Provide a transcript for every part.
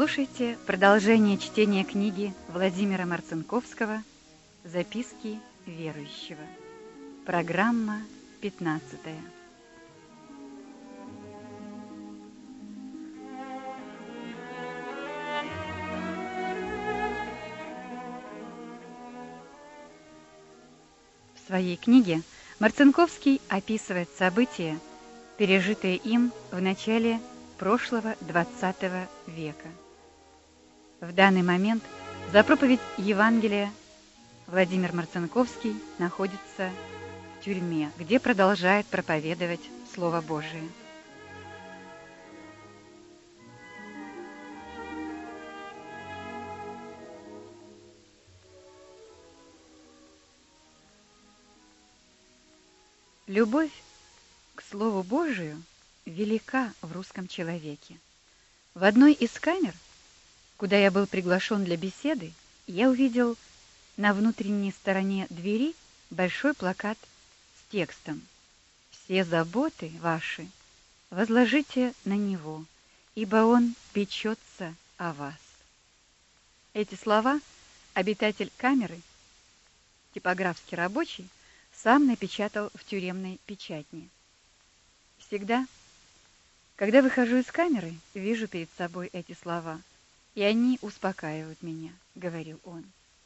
Слушайте продолжение чтения книги Владимира Марцинковского «Записки верующего». Программа 15. В своей книге Марцинковский описывает события, пережитые им в начале прошлого XX века. В данный момент за проповедь Евангелия Владимир Марцинковский находится в тюрьме, где продолжает проповедовать Слово Божие. Любовь к Слову Божию велика в русском человеке. В одной из камер, куда я был приглашен для беседы, я увидел на внутренней стороне двери большой плакат с текстом: «Все заботы ваши возложите на Него, ибо Он печется о вас». Эти слова обитатель камеры, типографский рабочий, сам напечатал в тюремной печатне. Всегда, когда выхожу из камеры, вижу перед собой эти слова, и они успокаивают меня, говорил он.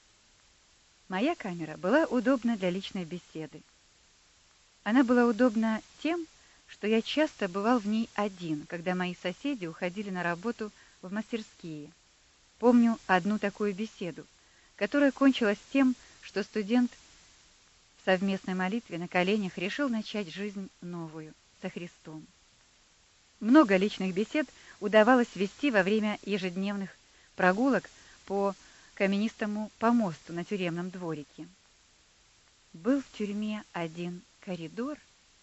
Моя камера была удобна для личной беседы. Она была удобна тем, что я часто бывал в ней один, когда мои соседи уходили на работу в мастерские. Помню одну такую беседу, которая кончилась тем, что студент в совместной молитве на коленях решил начать жизнь новую со Христом. Много личных бесед удавалось вести во время ежедневных прогулок по каменистому помосту на тюремном дворике. Был в тюрьме один коридор,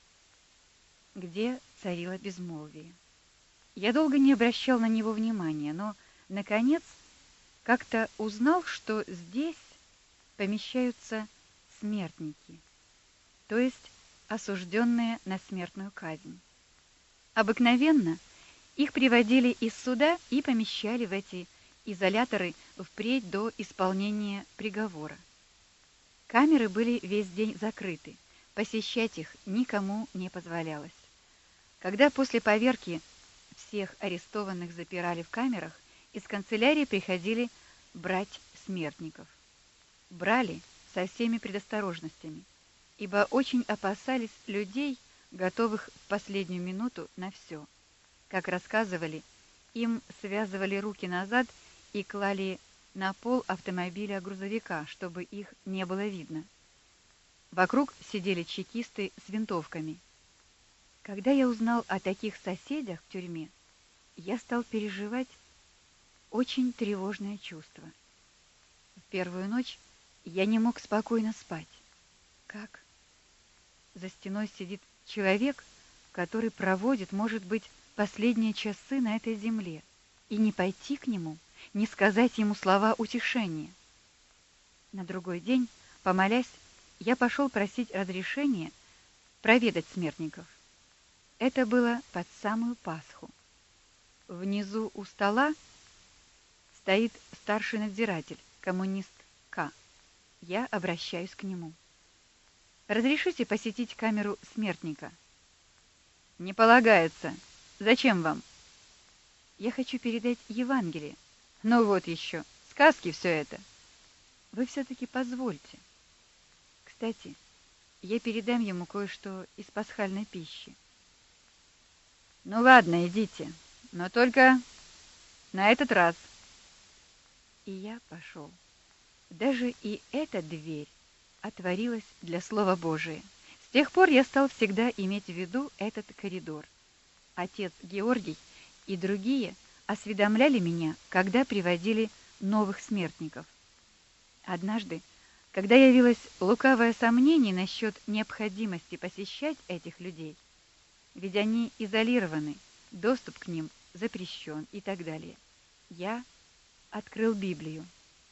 где царило безмолвие. Я долго не обращал на него внимания, но, наконец, как-то узнал, что здесь помещаются смертники, то есть осужденные на смертную казнь. Обыкновенно их приводили из суда и помещали в эти изоляторы впредь до исполнения приговора. Камеры были весь день закрыты, посещать их никому не позволялось. Когда после поверки всех арестованных запирали в камерах, из канцелярии приходили брать смертников. Брали со всеми предосторожностями, ибо очень опасались людей, готовых в последнюю минуту на все. Как рассказывали, им связывали руки назад и клали на пол автомобиля-грузовика, чтобы их не было видно. Вокруг сидели чекисты с винтовками. Когда я узнал о таких соседях в тюрьме, я стал переживать очень тревожное чувство. В первую ночь я не мог спокойно спать. Как? За стеной сидит человек, который проводит, может быть, последние часы на этой земле, и не пойти к нему, не сказать ему слова утешения. На другой день, помолясь, я пошел просить разрешения проведать смертников. Это было под самую Пасху. Внизу у стола стоит старший надзиратель, коммунист К. Я обращаюсь к нему. «Разрешите посетить камеру смертника?» «Не полагается. Зачем вам?» «Я хочу передать Евангелие». «Ну вот еще, сказки все это». «Вы все-таки позвольте. Кстати, я передам ему кое-что из пасхальной пищи». «Ну ладно, идите, но только на этот раз». И я пошел. Даже и эта дверь отворилась для Слова Божия. С тех пор я стал всегда иметь в виду этот коридор. Отец Георгий и другие осведомляли меня, когда приводили новых смертников. Однажды, когда явилось лукавое сомнение насчет необходимости посещать этих людей, ведь они изолированы, доступ к ним запрещен и так далее, я открыл Библию.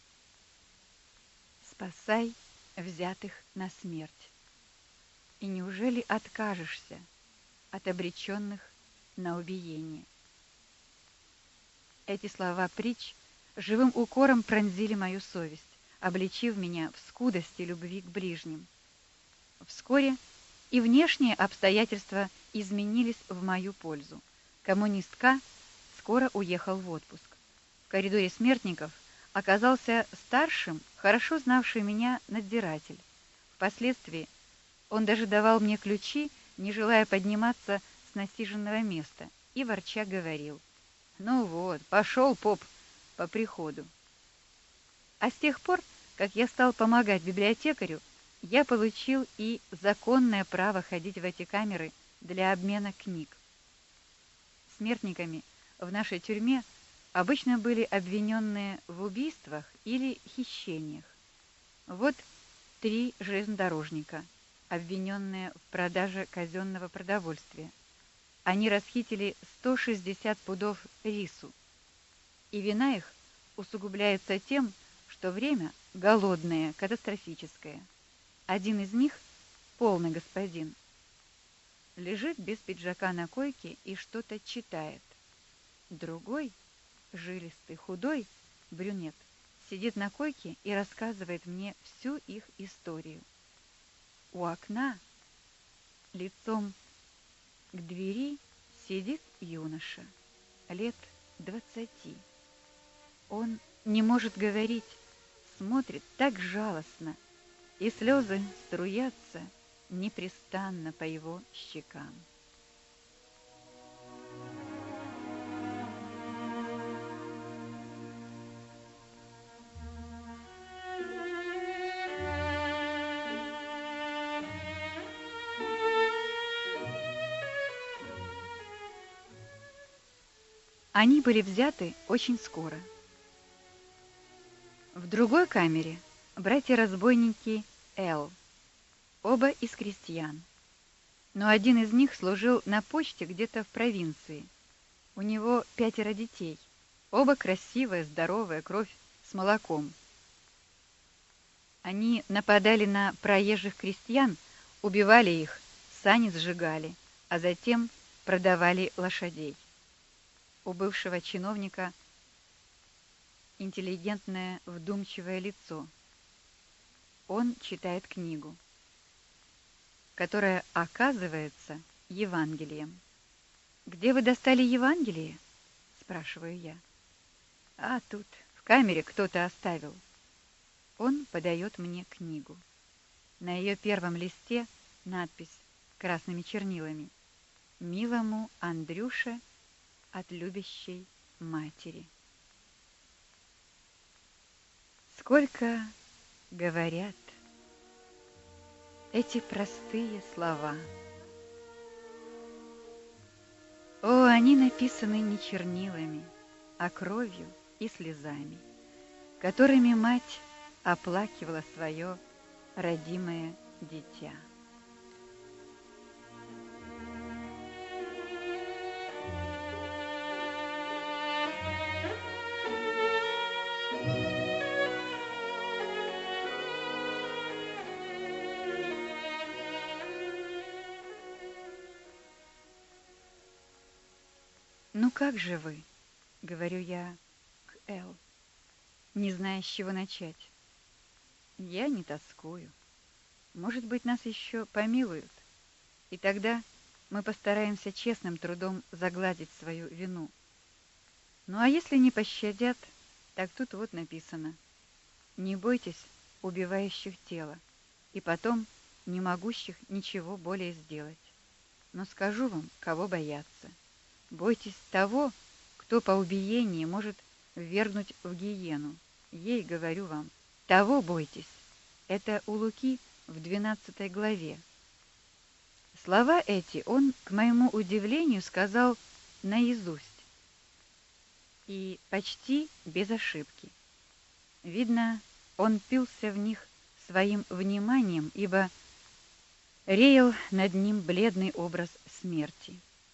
«Спасай взятых на смерть. И неужели откажешься от обреченных на убиение?» Эти слова притч живым укором пронзили мою совесть, обличив меня в скудости любви к ближним. Вскоре и внешние обстоятельства изменились в мою пользу. Коммунист К. скоро уехал в отпуск. В коридоре смертников оказался старшим, хорошо знавший меня надзиратель. Впоследствии он даже давал мне ключи, не желая подниматься с насиженного места, и ворча говорил: «Ну вот, пошел поп по приходу». А с тех пор, как я стал помогать библиотекарю, я получил и законное право ходить в эти камеры для обмена книг. Смертниками в нашей тюрьме обычно были обвиненные в убийствах или хищениях. Вот 3 железнодорожника, обвиненные в продаже казенного продовольствия. Они расхитили 160 пудов рису, и вина их усугубляется тем, что время голодное, катастрофическое. Один из них, полный господин, лежит без пиджака на койке и что-то читает. Другой, жилистый, худой, брюнет, сидит на койке и рассказывает мне всю их историю. У окна, лицом к двери, сидит юноша, лет 20. Он не может говорить, смотрит так жалостно, и слезы струятся непрестанно по его щекам. Они были взяты очень скоро. В другой камере братья-разбойники Л. Оба из крестьян. Но один из них служил на почте где-то в провинции. У него 5 детей. Оба красивые, здоровые, кровь с молоком. Они нападали на проезжих крестьян, убивали их, сани сжигали, а затем продавали лошадей. У бывшего чиновника интеллигентное, вдумчивое лицо. Он читает книгу, которая оказывается Евангелием. «Где вы достали Евангелие?» — спрашиваю я. «А тут, в камере кто-то оставил». Он подает мне книгу. На ее первом листе надпись красными чернилами: «Милому Андрюше от любящей матери». Сколько говорят эти простые слова. О, они написаны не чернилами, а кровью и слезами, которыми мать оплакивала свое родимое дитя. «Ну как же вы?» — говорю я к Эл, не зная, с чего начать. «Я не тоскую. Может быть, нас еще помилуют, и тогда мы постараемся честным трудом загладить свою вину. Ну а если не пощадят, так тут вот написано: не бойтесь убивающих тело, и потом не могущих ничего более сделать. Но скажу вам, кого бояться. Бойтесь того, кто по убиении может ввергнуть в гиену. Ей говорю вам, того бойтесь». Это у Луки в 12 главе. Слова эти он, к моему удивлению, сказал наизусть и почти без ошибки. Видно, он пился в них своим вниманием, ибо реял над ним бледный образ смерти.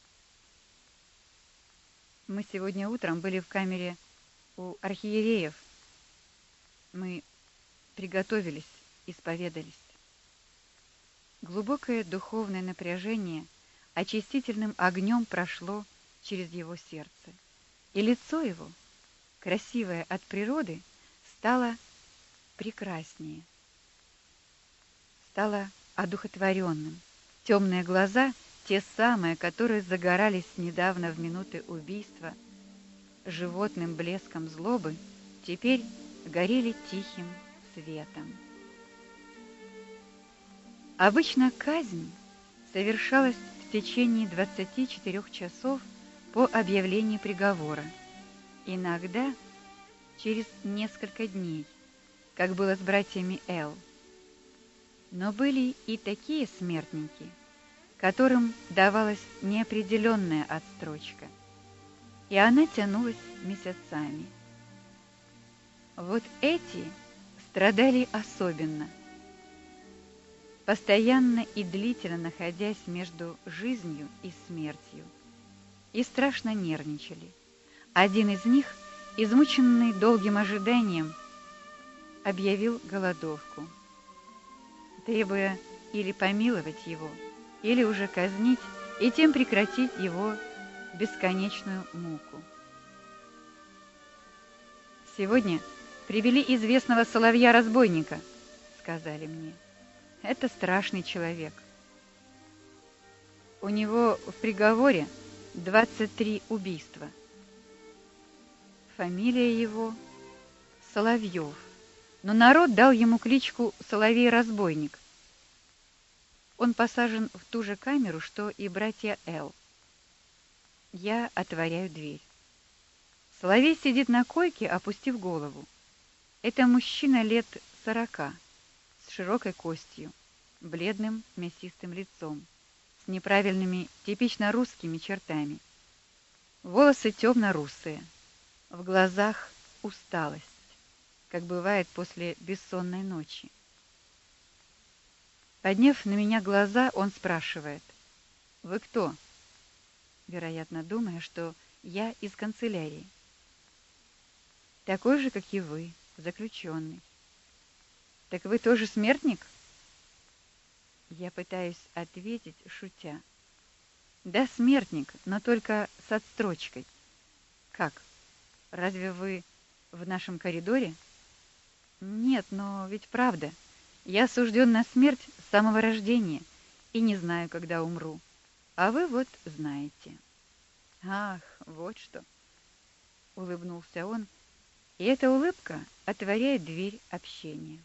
Мы сегодня утром были в камере у архиереев. Мы приготовились, исповедались. Глубокое духовное напряжение очистительным огнем прошло через его сердце, и лицо его красивое от природы, стало прекраснее, стало одухотворенным. Темные глаза, те самые, которые загорались недавно в минуты убийства, животным блеском злобы, теперь горели тихим светом. Обычно казнь совершалась в течение 24 часов по объявлении приговора, иногда через несколько дней, как было с братьями Эл. Но были и такие смертники, которым давалась неопределенная отстрочка, и она тянулась месяцами. Вот эти страдали особенно, постоянно и длительно находясь между жизнью и смертью, и страшно нервничали. Один из них, измученный долгим ожиданием, объявил голодовку, требуя или помиловать его, или уже казнить и тем прекратить его бесконечную муку. «Сегодня привели известного соловья-разбойника», — сказали мне. «Это страшный человек. У него в приговоре 23 убийства. Фамилия его Соловьев, но народ дал ему кличку Соловей-разбойник. Он посажен в ту же камеру, что и братья Эл. Я отворяю дверь. Соловей сидит на койке, опустив голову. Это мужчина лет 40, с широкой костью, бледным мясистым лицом, с неправильными, типично русскими чертами. Волосы темно-русые, в глазах усталость, как бывает после бессонной ночи. Подняв на меня глаза, он спрашивает: «Вы кто?» Вероятно, думая, что я из канцелярии. «Такой же, как и вы, заключенный». «Так вы тоже смертник?» Я пытаюсь ответить, шутя: «Да, смертник, но только с отстрочкой». «Как? Разве вы в нашем коридоре?» «Нет, но ведь правда. Я осужден на смерть с самого рождения и не знаю, когда умру. А вы вот знаете». «Ах, вот что!» — улыбнулся он, и эта улыбка отворяет дверь общения.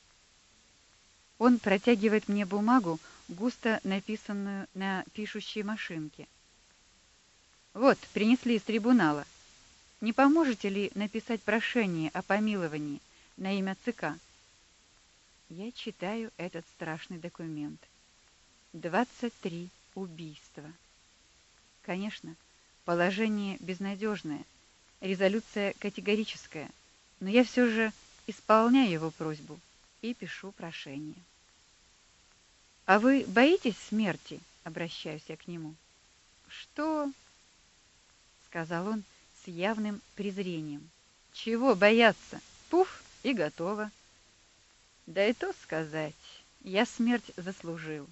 Он протягивает мне бумагу, густо написанную на пишущей машинке. «Вот, принесли из трибунала. Не поможете ли написать прошение о помиловании на имя ЦК?» Я читаю этот страшный документ. 23 убийства. Конечно, положение безнадежное, резолюция категорическая, но я все же исполняю его просьбу и пишу прошение. «А вы боитесь смерти?» — обращаюсь я к нему. «Что?» — сказал он с явным презрением. «Чего бояться? Пуф, и готово». «Да и то сказать, я смерть заслужил.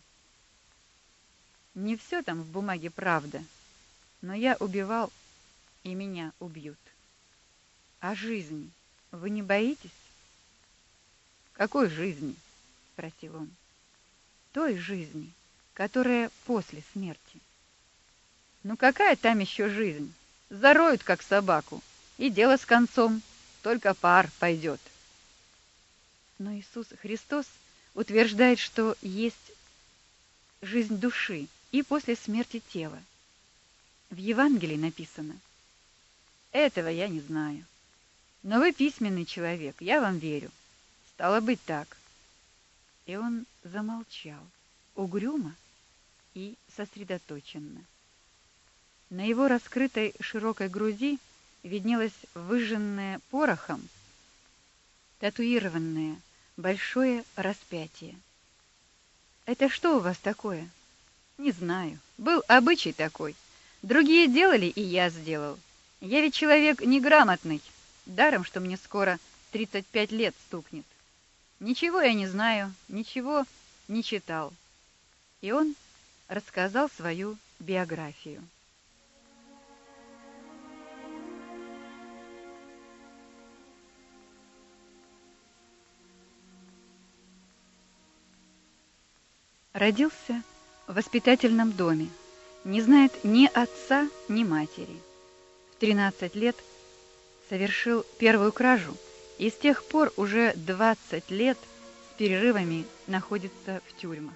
Не все там в бумаге правда, но я убивал, и меня убьют. А жизни вы не боитесь?» «Какой жизни?» — спросил он. «Той жизни, которая после смерти». «Ну какая там еще жизнь? Зароют, как собаку, и дело с концом, только пар пойдет». Но Иисус Христос утверждает, что есть жизнь души и после смерти тела. В Евангелии написано. «Этого я не знаю. Но вы письменный человек, я вам верю. Стало быть так». И он замолчал, угрюмо и сосредоточенно. На его раскрытой широкой груди виднелось выжженное порохом татуированное большое распятие. «Это что у вас такое?» «Не знаю. Был обычай такой. Другие делали, и я сделал. Я ведь человек неграмотный. Даром, что мне скоро 35 лет стукнет. Ничего я не знаю, ничего не читал». И он рассказал свою биографию. Родился в воспитательном доме, не знает ни отца, ни матери. В 13 лет совершил первую кражу и с тех пор уже 20 лет с перерывами находится в тюрьмах.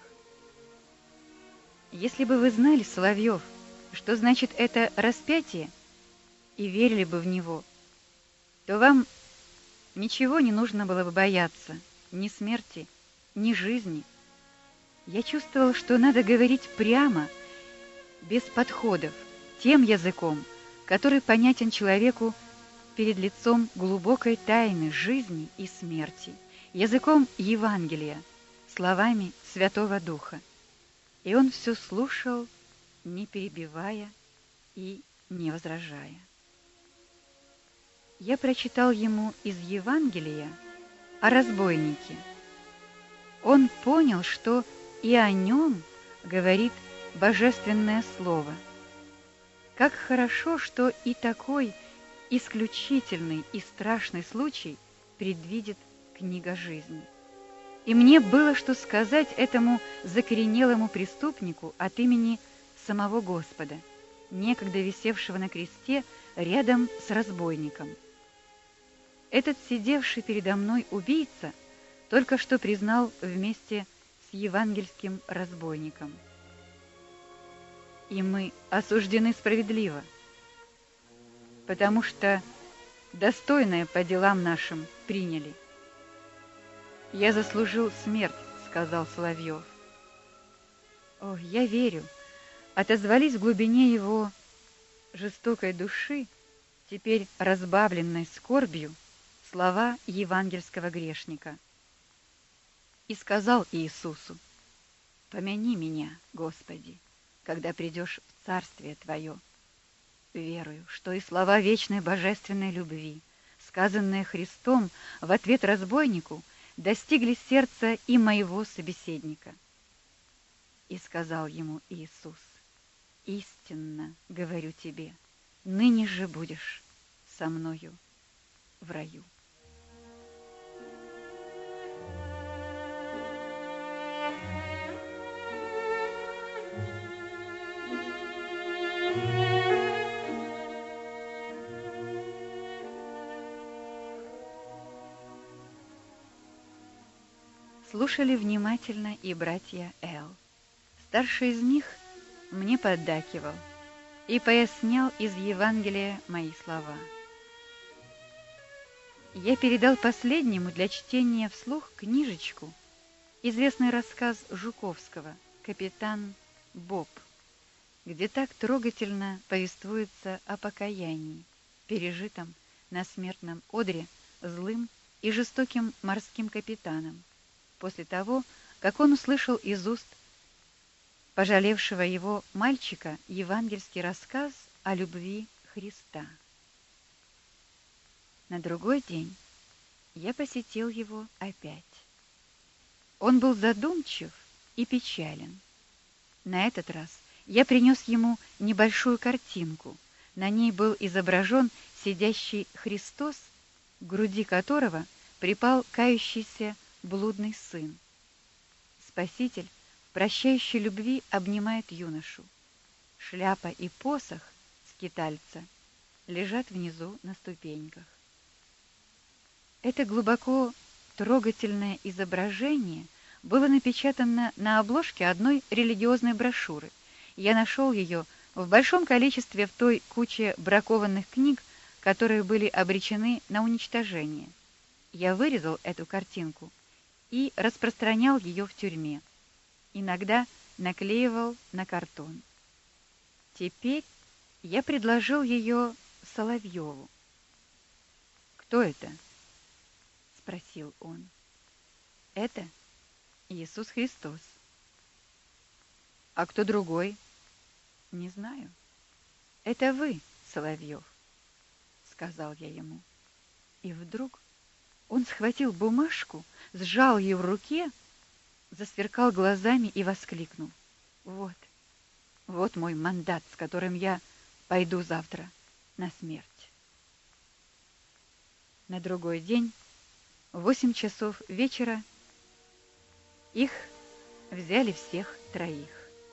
Если бы вы знали, Соловьев, что значит это распятие, и верили бы в него, то вам ничего не нужно было бы бояться, ни смерти, ни жизни. Я чувствовал, что надо говорить прямо, без подходов, тем языком, который понятен человеку перед лицом глубокой тайны жизни и смерти, языком Евангелия, словами Святого Духа. И он все слушал, не перебивая и не возражая. Я прочитал ему из Евангелия о разбойнике. Он понял, что и о нем говорит Божественное Слово. Как хорошо, что и такой исключительный и страшный случай предвидит книга жизни. И мне было что сказать этому закоренелому преступнику от имени самого Господа, некогда висевшего на кресте рядом с разбойником. Этот сидевший передо мной убийца только что признал вместе с евангельским разбойником: и мы осуждены справедливо, потому что достойное по делам нашим приняли. «Я заслужил смерть», — сказал Соловьев. «О, я верю», — отозвались в глубине его жестокой души, теперь разбавленной скорбью, слова евангельского грешника. И сказал Иисусу: «Помяни меня, Господи, когда придешь в Царствие Твое». Верую, что и слова вечной божественной любви, сказанные Христом в ответ разбойнику, достигли сердца и моего собеседника. И сказал ему Иисус: «Истинно говорю тебе, ныне же будешь со мною в раю». Слушали внимательно и братья Эл. Старший из них мне поддакивал и пояснял из Евангелия мои слова. Я передал последнему для чтения вслух книжечку, известный рассказ Жуковского «Капитан Боб», где так трогательно повествуется о покаянии, пережитом на смертном одре злым и жестоким морским капитаном, после того, как он услышал из уст пожалевшего его мальчика евангельский рассказ о любви Христа. На другой день я посетил его опять. Он был задумчив и печален. На этот раз я принес ему небольшую картинку. На ней был изображен сидящий Христос, к груди которого припал кающийся блудный сын. Спаситель в прощающей любви обнимает юношу. Шляпа и посох скитальца лежат внизу на ступеньках. Это глубоко трогательное изображение было напечатано на обложке одной религиозной брошюры. Я нашел ее в большом количестве в той куче бракованных книг, которые были обречены на уничтожение. Я вырезал эту картинку и распространял ее в тюрьме. Иногда наклеивал на картон. Теперь я предложил ее Соловьеву. «Кто это?» — спросил он. «Это Иисус Христос». «А кто другой?» «Не знаю». «Это вы, Соловьев», — сказал я ему. И вдруг он схватил бумажку, сжал ее в руке, засверкал глазами и воскликнул: «Вот, вот мой мандат, с которым я пойду завтра на смерть». На другой день, в 8 часов вечера, их взяли всех троих.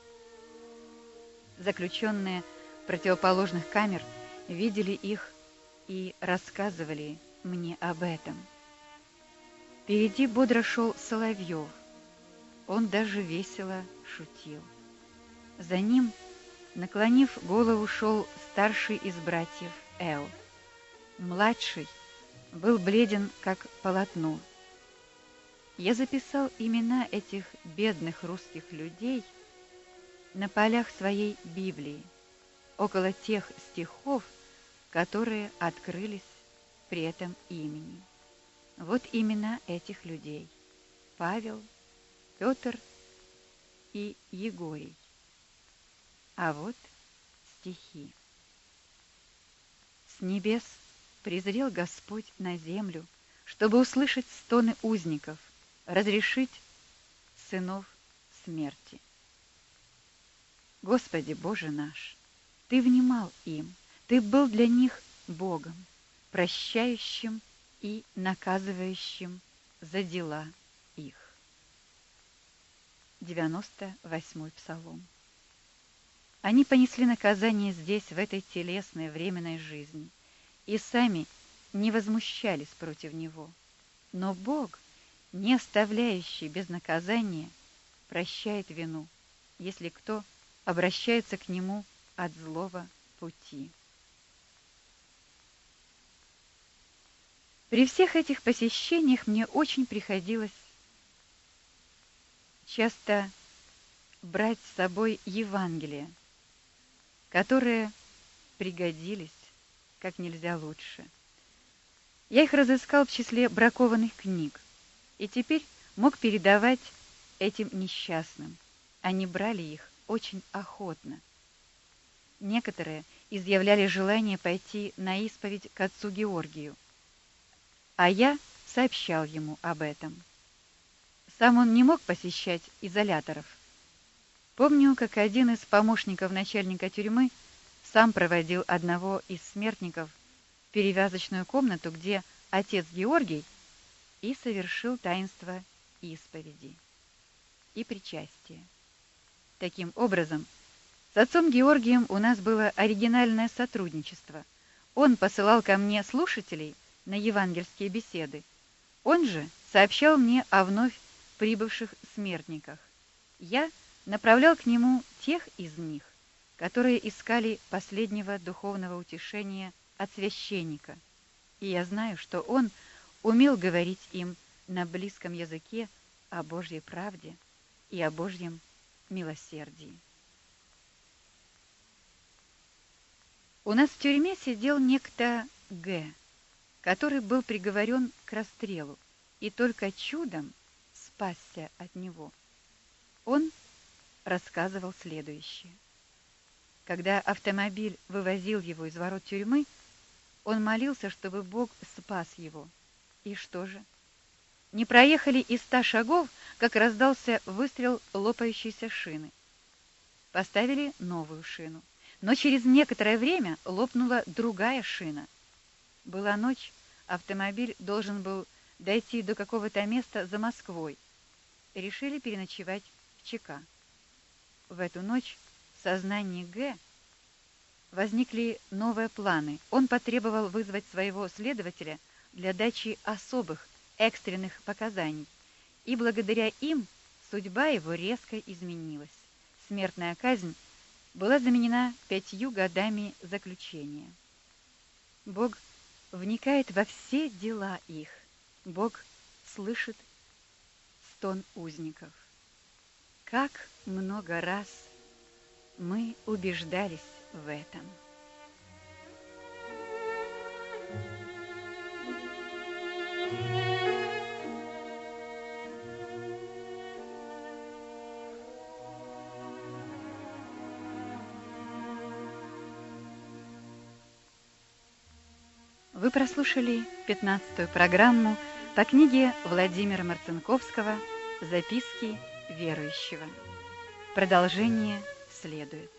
Заключенные противоположных камер видели их и рассказывали мне об этом. Впереди бодро шел Соловьев. Он даже весело шутил. За ним, наклонив голову, шел старший из братьев Эл. Младший был бледен, как полотно. Я записал имена этих бедных русских людей на полях своей Библии, около тех стихов, которые открылись при этом имени. Вот имена этих людей: Павел, Петр и Егорий. А вот стихи. С небес презрел Господь на землю, чтобы услышать стоны узников, разрешить сынов смерти. Господи Боже наш, Ты внимал им, Ты был для них Богом, прощающим и наказывающим за дела их. 98-й Псалом. Они понесли наказание здесь, в этой телесной временной жизни, и сами не возмущались против него. Но Бог, не оставляющий без наказания, прощает вину, если кто обращается к Нему от злого пути. При всех этих посещениях мне очень приходилось часто брать с собой Евангелие, которые пригодились как нельзя лучше. Я их разыскал в числе бракованных книг, и теперь мог передавать этим несчастным. Они брали их очень охотно. Некоторые изъявляли желание пойти на исповедь к отцу Георгию, а я сообщал ему об этом. Сам он не мог посещать изоляторов. Помню, как один из помощников начальника тюрьмы сам проводил одного из смертников в перевязочную комнату, где отец Георгий и совершил таинство исповеди и причастия. Таким образом, с отцом Георгием у нас было оригинальное сотрудничество. Он посылал ко мне слушателей на евангельские беседы. Он же сообщал мне о вновь прибывших смертниках. Я направлял к нему тех из них, которые искали последнего духовного утешения от священника. И я знаю, что он умел говорить им на близком языке о Божьей правде и о Божьем милосердии. У нас в тюрьме сидел некто Г., который был приговорен к расстрелу и только чудом спасся от него. Он рассказывал следующее. Когда автомобиль вывозил его из ворот тюрьмы, он молился, чтобы Бог спас его. И что же? Не проехали и 100 шагов, как раздался выстрел лопающейся шины. Поставили новую шину, но через некоторое время лопнула другая шина. Была ночь, автомобиль должен был дойти до какого-то места за Москвой. Решили переночевать в ЧК. В эту ночь в сознании Г. возникли новые планы. Он потребовал вызвать своего следователя для дачи особых экстренных показаний, и благодаря им судьба его резко изменилась. Смертная казнь была заменена 5 годами заключения. Бог вникает во все дела их. Бог слышит стон узников. Как много раз мы убеждались в этом. Вы прослушали 15-ю программу по книге Владимира Марцинковского «Записки верующего». Продолжение следует.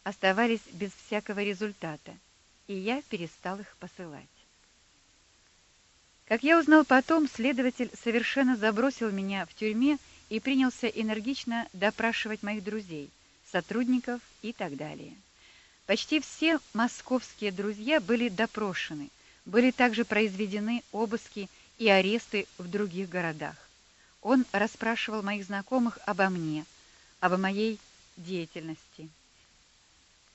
оставались без всякого результата, и я перестал их посылать. Как я узнал потом, следователь совершенно забросил меня в тюрьме и принялся энергично допрашивать моих друзей, сотрудников и так далее. Почти все московские друзья были допрошены, были также произведены обыски и аресты в других городах. Он расспрашивал моих знакомых обо мне, об моей деятельности.